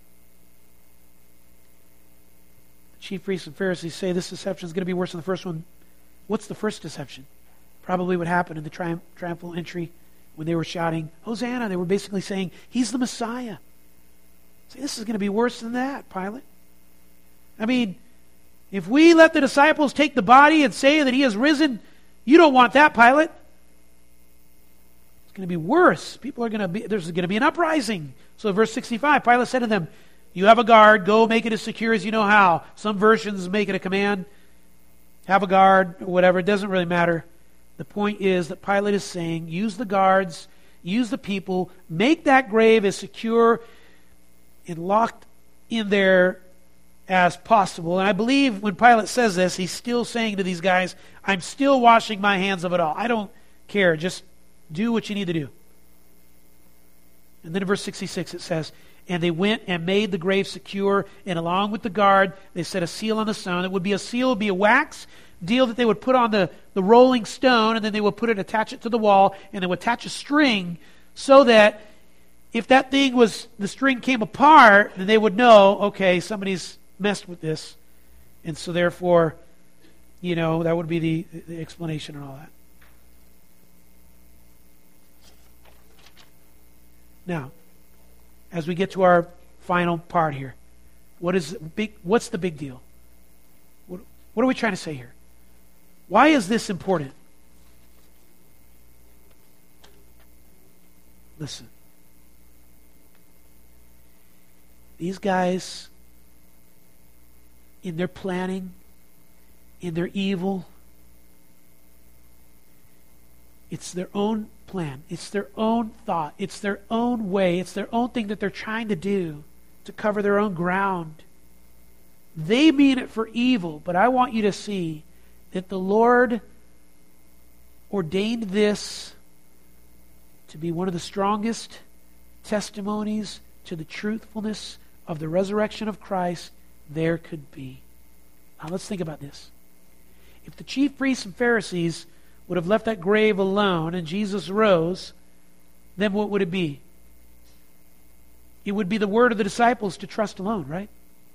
The chief priests and Pharisees say this deception is going to be worse than the first one. What's the first deception? Probably what happened in the triumphal entry when they were shouting, Hosanna. They were basically saying, He's the Messiah. Say, this is going to be worse than that, Pilate. I mean, if we let the disciples take the body and say that He has risen, you don't want that, Pilate. It's going to be worse. There's going to be an uprising. So verse 65, Pilate said to them, you have a guard, go make it as secure as you know how. Some versions make it a command. Have a guard, or whatever, it doesn't really matter. The point is that Pilate is saying, use the guards, use the people, make that grave as secure and locked in there as possible. And I believe when Pilate says this, he's still saying to these guys, I'm still washing my hands of it all. I don't care. Just do what you need to do. And then in verse 66 it says, and they went and made the grave secure, and along with the guard, they set a seal on the stone. It would be a seal, it would be a wax deal that they would put on the rolling stone, and then they would attach it to the wall, and they would attach a string so that if the string came apart, then they would know, okay, somebody's messed with this. And so therefore, that would be the explanation and all that. Now, as we get to our final part here, what's the big deal? What are we trying to say here? Why is this important? Listen. These guys, in their planning, in their evil, it's their own plan. It's their own thought. It's their own way. It's their own thing that they're trying to do to cover their own ground. They mean it for evil, but I want you to see that the Lord ordained this to be one of the strongest testimonies to the truthfulness of the resurrection of Christ there could be. Now let's think about this. If the chief priests and Pharisees would have left that grave alone and Jesus rose, then what would it be? It would be the word of the disciples to trust alone, right?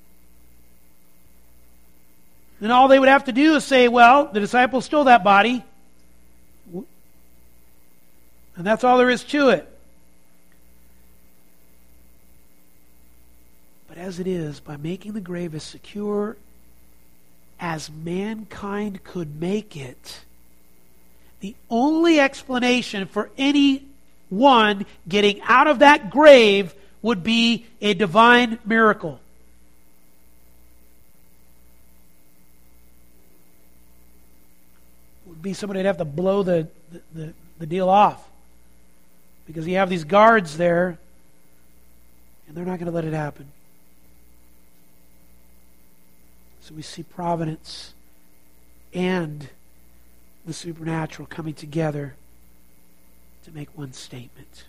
Then all they would have to do is say, well, the disciples stole that body. And that's all there is to it. But as it is, by making the grave as secure as mankind could make it, the only explanation for anyone getting out of that grave would be a divine miracle. It would be somebody would have to blow the deal off. Because you have these guards there, and they're not going to let it happen. So we see providence and the supernatural coming together to make one statement.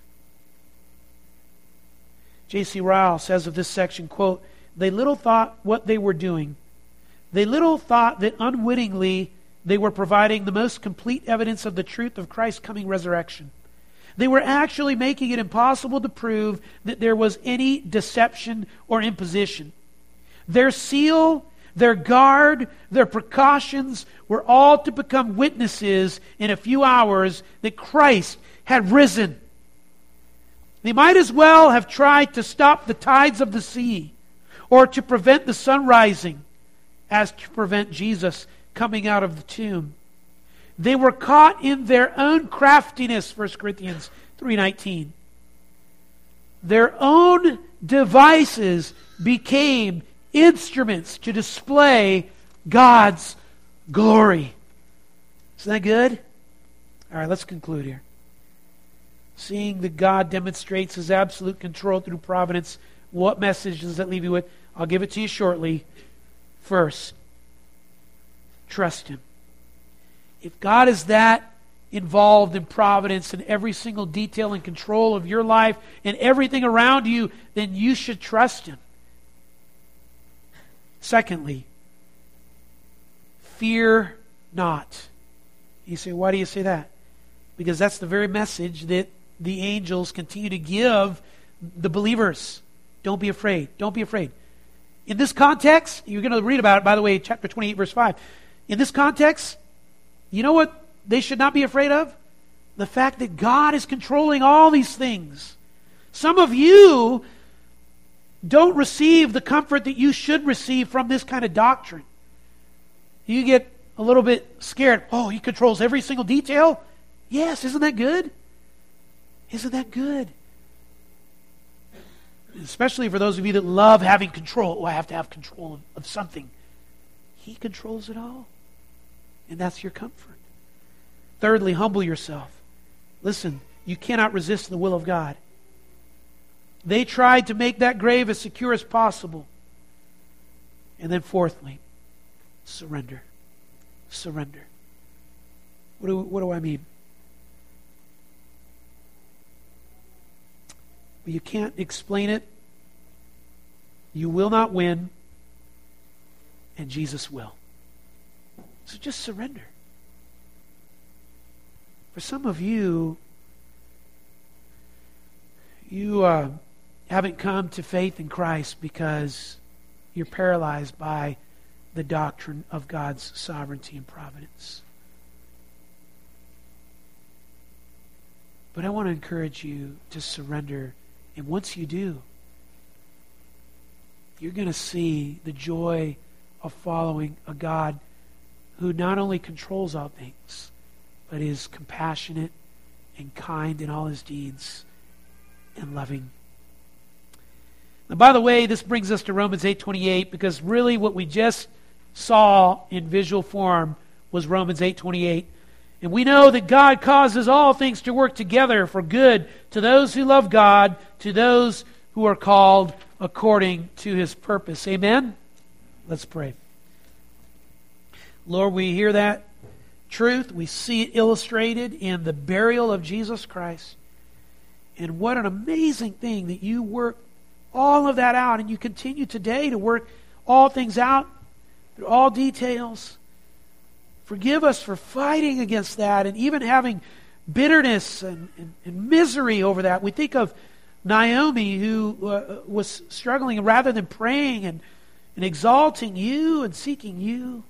J.C. Ryle says of this section, quote, they little thought what they were doing. They little thought that unwittingly they were providing the most complete evidence of the truth of Christ's coming resurrection. They were actually making it impossible to prove that there was any deception or imposition. Their seal, their guard, their precautions were all to become witnesses in a few hours that Christ had risen. They might as well have tried to stop the tides of the sea or to prevent the sun rising as to prevent Jesus coming out of the tomb. They were caught in their own craftiness, 1 Corinthians 3:19. Their own devices became instruments to display God's glory. Isn't that good? All right, let's conclude here. Seeing that God demonstrates His absolute control through providence, what message does that leave you with? I'll give it to you shortly. First, trust Him. If God is that involved in providence and every single detail and control of your life and everything around you, then you should trust Him. Secondly, fear not. You say, why do you say that? Because that's the very message that the angels continue to give the believers. Don't be afraid. Don't be afraid. In this context, you're going to read about it, by the way, chapter 28, verse 5. In this context, you know what they should not be afraid of? The fact that God is controlling all these things. Some of you don't receive the comfort that you should receive from this kind of doctrine. You get a little bit scared. Oh, He controls every single detail? Yes, isn't that good? Isn't that good? Especially for those of you that love having control. Oh, I have to have control of something. He controls it all. And that's your comfort. Thirdly, humble yourself. Listen, you cannot resist the will of God. They tried to make that grave as secure as possible. And then fourthly, surrender. Surrender. What do I mean? Well, you can't explain it. You will not win. And Jesus will. So just surrender. For some of you, you haven't come to faith in Christ because you're paralyzed by the doctrine of God's sovereignty and providence. But I want to encourage you to surrender. And once you do, you're going to see the joy of following a God who not only controls all things, but is compassionate and kind in all His deeds and loving. Now, by the way, this brings us to Romans 8:28, because really what we just saw in visual form was Romans 8:28. And we know that God causes all things to work together for good to those who love God, to those who are called according to His purpose. Amen? Let's pray. Lord, we hear that truth. We see it illustrated in the burial of Jesus Christ. And what an amazing thing that you work all of that out, and you continue today to work all things out through all details. Forgive us for fighting against that and even having bitterness and misery over that. We think of Naomi, who was struggling rather than praying and exalting you and seeking you.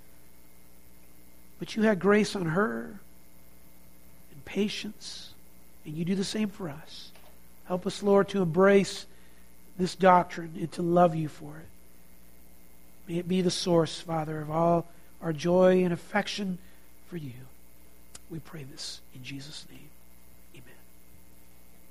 But you had grace on her and patience, and you do the same for us. Help us, Lord, to embrace this doctrine and to love you for it. May it be the source, Father, of all our joy and affection for you. We pray this in Jesus' name.